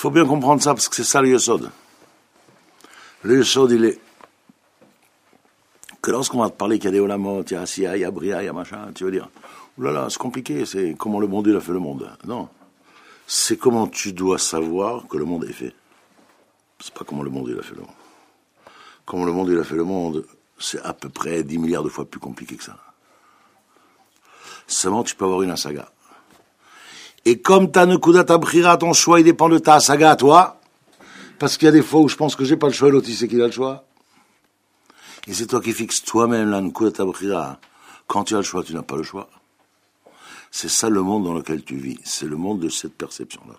faut bien comprendre ça, parce que c'est ça le Yesod. Le Yesod, il est que lorsqu'on va te parler qu'il y a des Olamot, il y a Asiya, il y a Bria, il y a machin, tu vas dire, oulala, c'est compliqué, c'est comment le bon Dieu a fait le monde. Non. C'est comment tu dois savoir que le monde est fait. C'est pas comment le bon Dieu a fait le monde. Comment le bon Dieu a fait le monde, c'est à peu près 10 milliards de fois plus compliqué que ça. Seulement, tu peux avoir une saga. Et comme ta Nekudat Abrira, ton choix, il dépend de ta saga à toi, parce qu'il y a des fois où je pense que j'ai pas le choix, l'autre il sait qu'il a le choix. Et c'est toi qui fixes toi-même la Nekudat Abrira. Quand tu as le choix, tu n'as pas le choix. C'est ça le monde dans lequel tu vis. C'est le monde de cette perception-là.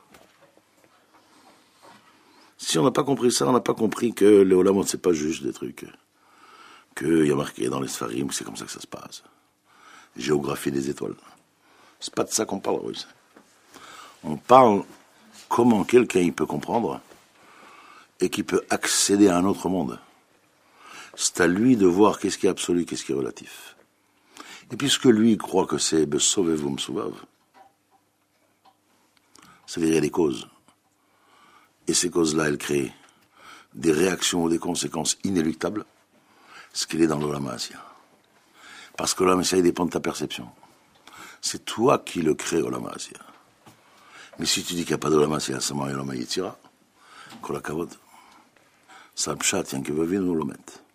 Si on n'a pas compris ça, on n'a pas compris que le Olamot, c'est pas juste des trucs. Qu'il y a marqué dans les Sfarim, c'est comme ça que ça se passe. Géographie des étoiles. C'est pas de ça qu'on parle, Russe. On parle comment quelqu'un il peut comprendre et qui peut accéder à un autre monde. C'est à lui de voir qu'est-ce qui est absolu, qu'est-ce qui est relatif. Et puisque lui il croit que c'est Besovevum Souvav, c'est-à-dire il y a des causes. Et ces causes-là, elles créent des réactions ou des conséquences inéluctables, ce qu'il est dans l'Olam Ha'asiya. Parce que l'Olam Ha'asiya, il dépend de ta perception. C'est toi qui le crée, l'Olam Ha'asiya. Mais si tu dis qu'il n'y a pas d'Olam Ha'asiya, seulement l'Olam Ha'Yetzira, Kol HaKavod, ça pshat, yankev avinu l'omet.